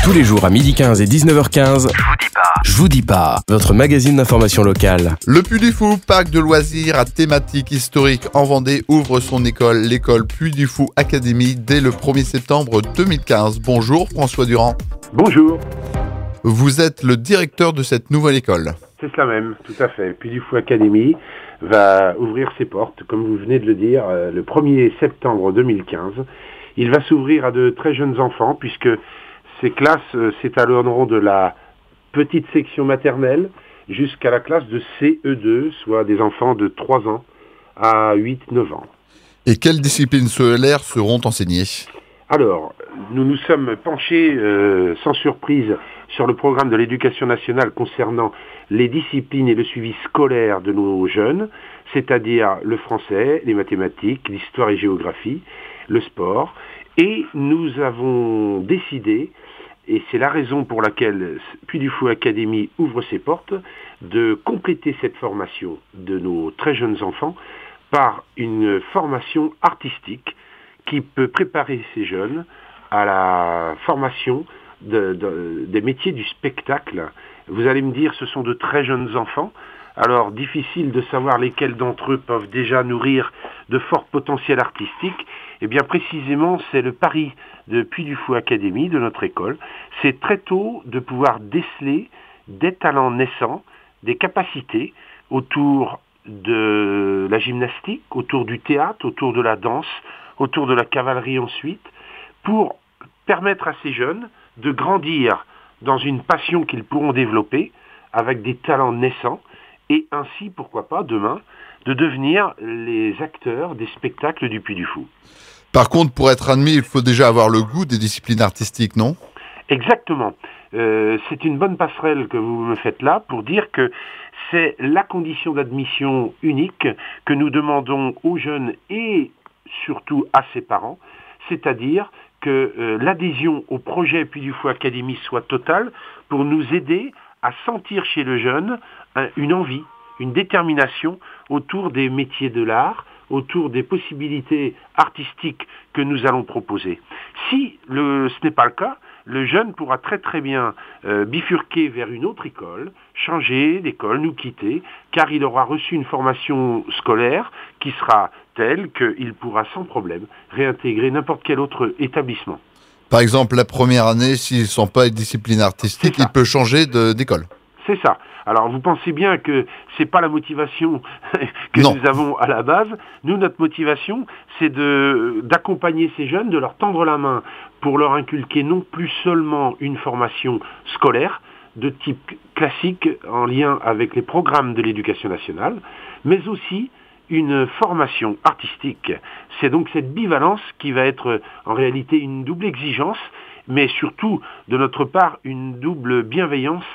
Tous les jours à 12h15 et 19h15, Je vous dis pas, votre magazine d'information locale. Le Puy du Fou, parc de loisirs à thématique historique en Vendée, ouvre son école, l'école Puy du Fou Academy, dès le 1er septembre 2015. Bonjour François Durand. Bonjour. Vous êtes le directeur de cette nouvelle école. C'est cela même, tout à fait. Puy du Fou Academy va ouvrir ses portes, comme vous venez de le dire, le 1er septembre 2015. Il va s'ouvrir à de très jeunes enfants, puisque ces classes s'étaleront de la petite section maternelle jusqu'à la classe de CE2, soit des enfants de 3 ans à 8-9 ans. Et quelles disciplines scolaires seront enseignées ? Alors, nous nous sommes penchés sans surprise sur le programme de l'éducation nationale concernant les disciplines et le suivi scolaire de nos jeunes, c'est-à-dire le français, les mathématiques, l'histoire et géographie, le sport. Et nous avons décidé, et c'est la raison pour laquelle Puy du Fou Academy ouvre ses portes, de compléter cette formation de nos très jeunes enfants par une formation artistique qui peut préparer ces jeunes à la formation des métiers du spectacle. Vous allez me dire, ce sont de très jeunes enfants, alors difficile de savoir lesquels d'entre eux peuvent déjà nourrir de forts potentiels artistiques. Eh bien précisément, c'est le pari de Puy du Fou Academy, de notre école. C'est très tôt de pouvoir déceler des talents naissants, des capacités autour de la gymnastique, autour du théâtre, autour de la danse, autour de la cavalerie ensuite, pour permettre à ces jeunes de grandir dans une passion qu'ils pourront développer avec des talents naissants et ainsi, pourquoi pas, demain, de devenir les acteurs des spectacles du Puy du Fou. Par contre, pour être admis, il faut déjà avoir le goût des disciplines artistiques, non ? Exactement. C'est une bonne passerelle que vous me faites là pour dire que c'est la condition d'admission unique que nous demandons aux jeunes et surtout à ses parents, c'est-à-dire que l'adhésion au projet Puy du Fou Academy soit totale pour nous aider à sentir chez le jeune une envie, une détermination autour des métiers de l'art, autour des possibilités artistiques que nous allons proposer. Si ce n'est pas le cas, le jeune pourra très très bien bifurquer vers une autre école, changer d'école, nous quitter, car il aura reçu une formation scolaire qui sera telle qu'il pourra sans problème réintégrer n'importe quel autre établissement. Par exemple, la première année, s'ils ne sont pas une discipline artistique, il peut changer d'école. C'est ça. Alors, vous pensez bien que c'est pas la motivation que Non. nous avons à la base. Nous, notre motivation, c'est d'accompagner ces jeunes, de leur tendre la main pour leur inculquer non plus seulement une formation scolaire de type classique en lien avec les programmes de l'éducation nationale, mais aussi une formation artistique. C'est donc cette bivalence qui va être en réalité une double exigence, mais surtout, de notre part, une double bienveillance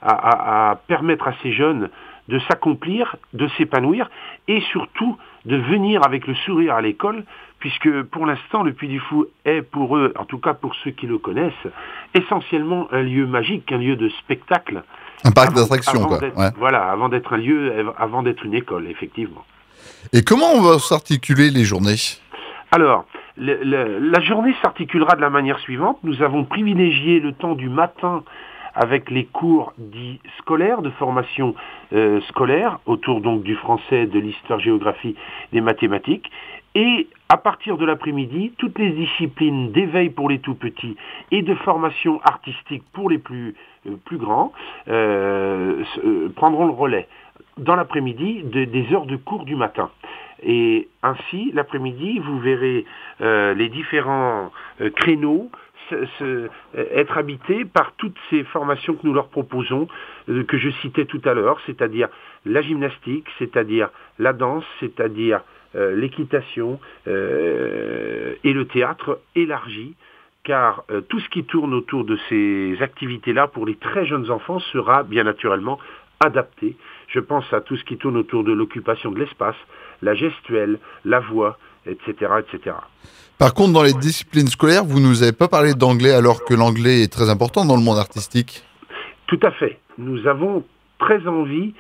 à permettre à ces jeunes de s'accomplir, de s'épanouir et surtout de venir avec le sourire à l'école, puisque pour l'instant le Puy du Fou est pour eux, en tout cas pour ceux qui le connaissent, essentiellement un lieu magique, un lieu de spectacle. Un parc d'attractions, quoi. Ouais. Voilà, avant d'être un lieu, avant d'être une école, effectivement. Et comment on va s'articuler les journées ? Alors, la journée s'articulera de la manière suivante. Nous avons privilégié le temps du matin avec les cours dits scolaires, de formation scolaire, autour donc du français, de l'histoire-géographie, des mathématiques. Et à partir de l'après-midi, toutes les disciplines d'éveil pour les tout-petits et de formation artistique pour les plus grands prendront le relais dans l'après-midi des heures de cours du matin. Et ainsi, l'après-midi, vous verrez les différents créneaux être habités par toutes ces formations que nous leur proposons, que je citais tout à l'heure, c'est-à-dire la gymnastique, c'est-à-dire la danse, c'est-à-dire l'équitation et le théâtre élargi, car tout ce qui tourne autour de ces activités-là pour les très jeunes enfants sera bien naturellement adapté. Je pense à tout ce qui tourne autour de l'occupation de l'espace, la gestuelle, la voix, etc., etc. Par contre, dans les disciplines scolaires, vous ne nous avez pas parlé d'anglais alors que l'anglais est très important dans le monde artistique. Tout à fait. Nous avons très envie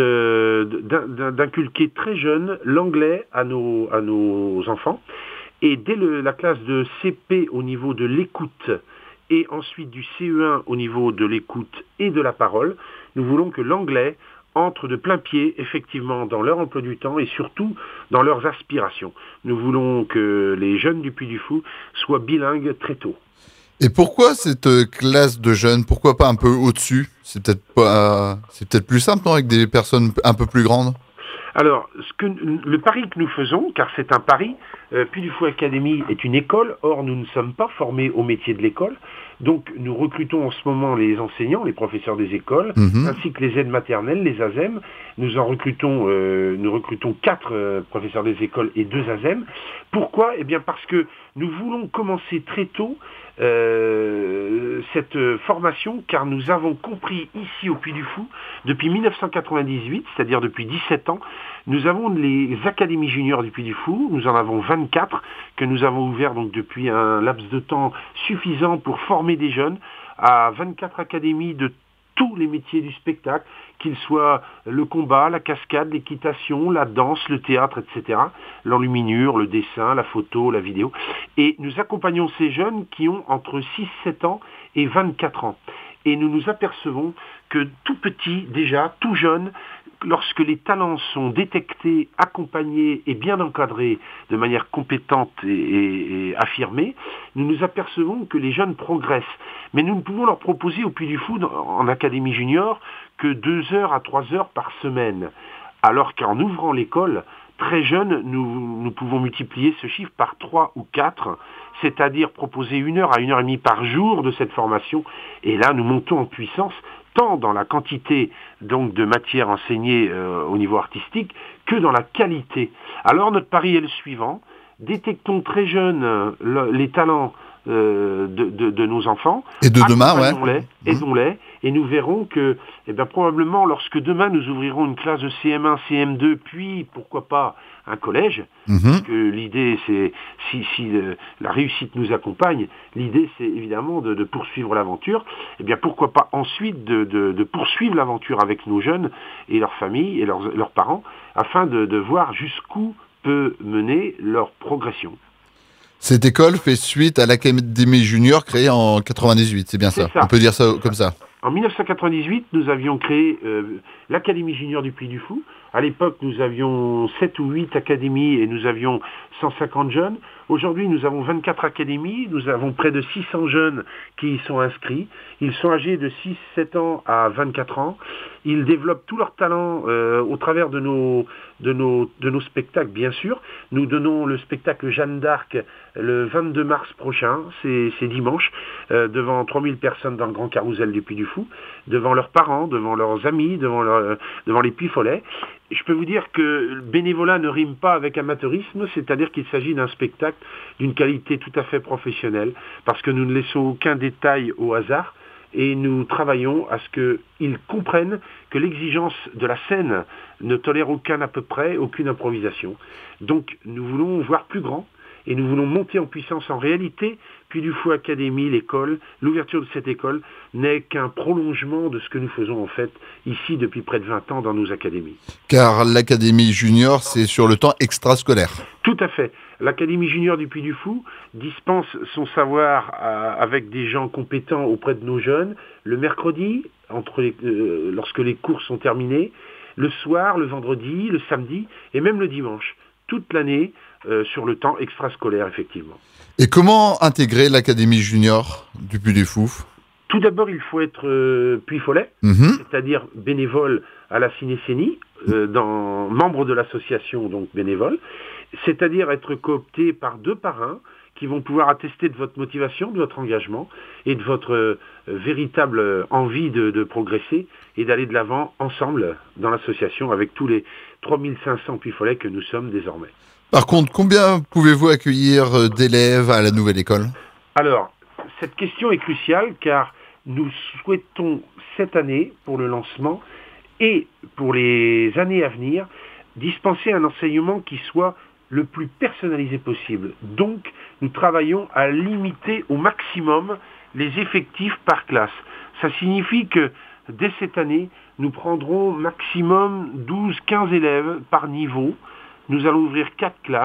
d'inculquer très jeune l'anglais à nos enfants. Et dès la classe de CP au niveau de l'écoute et ensuite du CE1 au niveau de l'écoute et de la parole. Nous voulons que l'anglais entre de plein pied, effectivement, dans leur emploi du temps et surtout dans leurs aspirations. Nous voulons que les jeunes du Puy du Fou soient bilingues très tôt. Et pourquoi cette classe de jeunes? Pourquoi pas un peu au-dessus? C'est peut-être plus simple, non, avec des personnes un peu plus grandes? Alors, le pari que nous faisons, car c'est un pari, Puy du Fou Academy est une école, or nous ne sommes pas formés au métier de l'école, donc nous recrutons en ce moment les enseignants, les professeurs des écoles, ainsi que les aides maternelles, les ASEM. Nous recrutons 4 professeurs des écoles et 2 ASEM. Pourquoi? Eh bien parce que nous voulons commencer très tôt cette formation, car nous avons compris ici au Puy du Fou, depuis 1998, c'est-à-dire depuis 17 ans, nous avons les académies juniors du Puy du Fou, nous en avons 24 que nous avons ouverts donc depuis un laps de temps suffisant pour former des jeunes à 24 académies de tous les métiers du spectacle, qu'ils soient le combat, la cascade, l'équitation, la danse, le théâtre, etc., l'enluminure, le dessin, la photo, la vidéo. Et nous accompagnons ces jeunes qui ont entre 6-7 ans et 24 ans. Et nous nous apercevons que tout petit, déjà, tout jeune, lorsque les talents sont détectés, accompagnés et bien encadrés de manière compétente et affirmée, nous nous apercevons que les jeunes progressent. Mais nous ne pouvons leur proposer au Puy du Fou, en Académie Junior, que 2 heures à 3 heures par semaine. Alors qu'en ouvrant l'école, très jeune, nous pouvons multiplier ce chiffre par 3 ou 4, c'est-à-dire proposer 1 heure à 1 heure et demie par jour de cette formation. Et là, nous montons en puissance, tant dans la quantité donc de matières enseignées au niveau artistique que dans la qualité. Alors notre pari est le suivant: détectons très jeunes les talents de nos enfants, et de demain, ouais. Aidons-les, et nous verrons que probablement lorsque demain nous ouvrirons une classe de CM1, CM2, puis pourquoi pas un collège, parce que l'idée c'est, si la réussite nous accompagne, l'idée c'est évidemment de poursuivre l'aventure, pourquoi pas ensuite de poursuivre l'aventure avec nos jeunes et leurs familles et leurs parents, afin de voir jusqu'où peut mener leur progression. Cette école fait suite à l'Académie Junior créée en 98, c'est bien ça. On peut dire ça comme ça. En 1998, nous avions créé l'Académie Junior du Puy du Fou. À l'époque, nous avions 7 ou 8 académies et nous avions 150 jeunes. Aujourd'hui, nous avons 24 académies, nous avons près de 600 jeunes qui y sont inscrits. Ils sont âgés de 6-7 ans à 24 ans. Ils développent tous leurs talents au travers de nos spectacles, bien sûr. Nous donnons le spectacle Jeanne d'Arc le 22 mars prochain, c'est dimanche, devant 3000 personnes dans le Grand Carrousel du Puy du Fou, devant leurs parents, devant leurs amis, devant les Puy-Follets. Je peux vous dire que le bénévolat ne rime pas avec amateurisme, c'est-à-dire qu'il s'agit d'un spectacle d'une qualité tout à fait professionnelle, parce que nous ne laissons aucun détail au hasard, et nous travaillons à ce qu'ils comprennent que l'exigence de la scène ne tolère aucun à peu près, aucune improvisation. Donc nous voulons voir plus grand, et nous voulons monter en puissance en réalité. Puy du Fou Academy, l'école, l'ouverture de cette école n'est qu'un prolongement de ce que nous faisons en fait ici depuis près de 20 ans dans nos académies. Car l'Académie Junior, c'est sur le temps extrascolaire. Tout à fait. L'Académie Junior du Puy du Fou dispense son savoir avec des gens compétents auprès de nos jeunes le mercredi, lorsque les cours sont terminés, le soir, le vendredi, le samedi et même le dimanche. Toute l'année sur le temps extrascolaire, effectivement. Et comment intégrer l'Académie Junior du Puy du Fou? Tout d'abord, il faut être Puy-Follet, c'est-à-dire bénévole à la Cinécénie, membre de l'association, donc bénévole, c'est-à-dire être coopté par 2 parrains qui vont pouvoir attester de votre motivation, de votre engagement et de votre véritable envie de progresser et d'aller de l'avant ensemble dans l'association avec tous les 3500 Puy-Follets que nous sommes désormais. Par contre, combien pouvez-vous accueillir d'élèves à la nouvelle école? Alors, cette question est cruciale car nous souhaitons cette année, pour le lancement et pour les années à venir, dispenser un enseignement qui soit le plus personnalisé possible. Donc, nous travaillons à limiter au maximum les effectifs par classe. Ça signifie que dès cette année, nous prendrons maximum 12-15 élèves par niveau. Nous allons ouvrir 4 classes,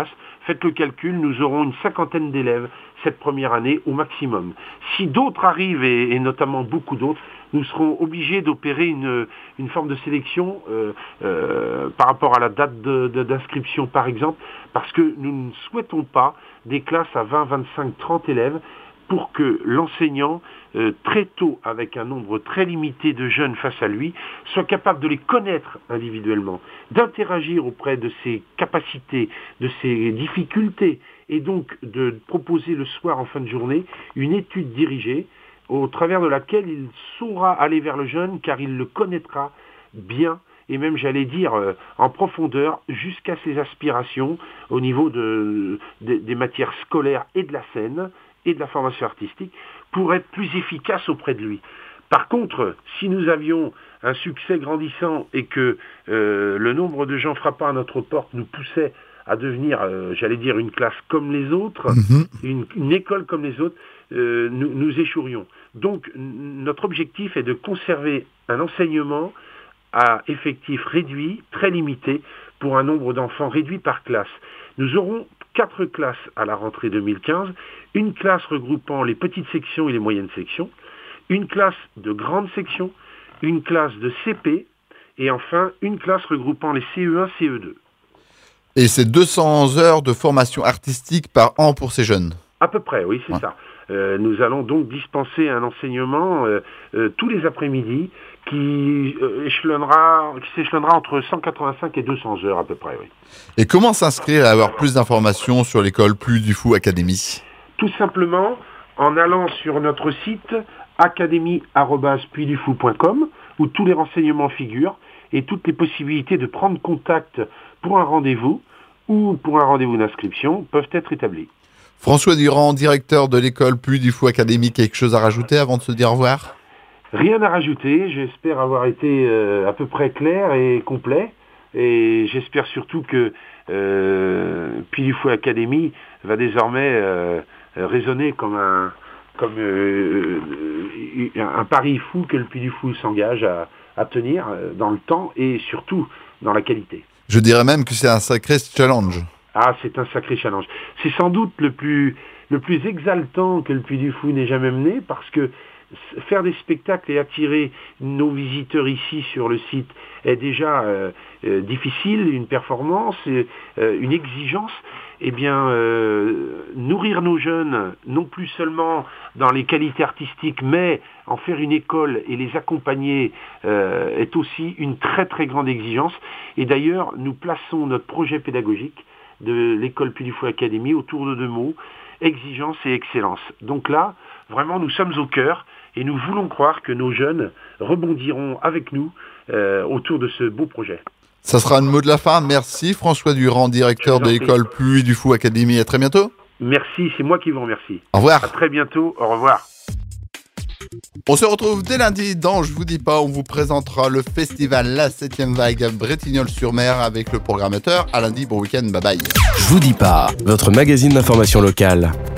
faites le calcul, nous aurons une 50aine d'élèves cette première année au maximum. Si d'autres arrivent, et notamment beaucoup d'autres, nous serons obligés d'opérer une forme de sélection par rapport à la date d'inscription par exemple, parce que nous ne souhaitons pas des classes à 20, 25, 30 élèves pour que l'enseignant, très tôt, avec un nombre très limité de jeunes face à lui, soit capable de les connaître individuellement, d'interagir auprès de ses capacités, de ses difficultés, et donc de proposer le soir en fin de journée une étude dirigée au travers de laquelle il saura aller vers le jeune car il le connaîtra bien et même, j'allais dire, en profondeur jusqu'à ses aspirations au niveau des matières scolaires et de la scène et de la formation artistique pour être plus efficace auprès de lui. Par contre, si nous avions un succès grandissant et que le nombre de gens frappant à notre porte nous poussait à devenir, j'allais dire, une classe comme les autres, une école comme les autres, nous échouerions. Donc, notre objectif est de conserver un enseignement à effectif réduit, très limité, pour un nombre d'enfants réduit par classe. Nous aurons 4 classes à la rentrée 2015, une classe regroupant les petites sections et les moyennes sections, une classe de grande section, une classe de CP, et enfin une classe regroupant les CE1, CE2. Et c'est 200 heures de formation artistique par an pour ces jeunes? À peu près, oui, c'est ça. Nous allons donc dispenser un enseignement tous les après-midi qui s'échelonnera entre 185 et 200 heures à peu près, oui. Et comment s'inscrire et avoir plus d'informations sur l'école Puy du Fou Academy? Tout simplement en allant sur notre site academy@puydufou.com où tous les renseignements figurent et toutes les possibilités de prendre contact pour un rendez-vous ou pour un rendez-vous d'inscription peuvent être établies. François Durand, directeur de l'école Puy du Fou Academy, quelque chose à rajouter avant de se dire au revoir? Rien à rajouter, j'espère avoir été à peu près clair et complet, et j'espère surtout que Puy du Fou Academy va désormais résonner comme un pari fou que le Puy du Fou s'engage à tenir dans le temps et surtout dans la qualité. Je dirais même que c'est un sacré challenge. Ah, c'est un sacré challenge. C'est sans doute le plus exaltant que le Puy du Fou n'ait jamais mené, parce que faire des spectacles et attirer nos visiteurs ici sur le site est déjà difficile, une performance, une exigence. Eh bien, nourrir nos jeunes, non plus seulement dans les qualités artistiques, mais en faire une école et les accompagner est aussi une très très grande exigence. Et d'ailleurs, nous plaçons notre projet pédagogique de l'école Puy du Fou Academy autour de 2 mots, exigence et excellence. Donc là, vraiment, nous sommes au cœur et nous voulons croire que nos jeunes rebondiront avec nous autour de ce beau projet. Ça sera le mot de la fin. Merci François Durand, directeur de l'école Puy du Fou Academy. À très bientôt. Merci, c'est moi qui vous remercie. Au revoir. À très bientôt, au revoir. On se retrouve dès lundi dans Je vous dis pas, on vous présentera le festival La 7e Vague à Bretignolles-sur-Mer avec le programmateur. À lundi, bon week-end, bye bye. Je vous dis pas, votre magazine d'information locale.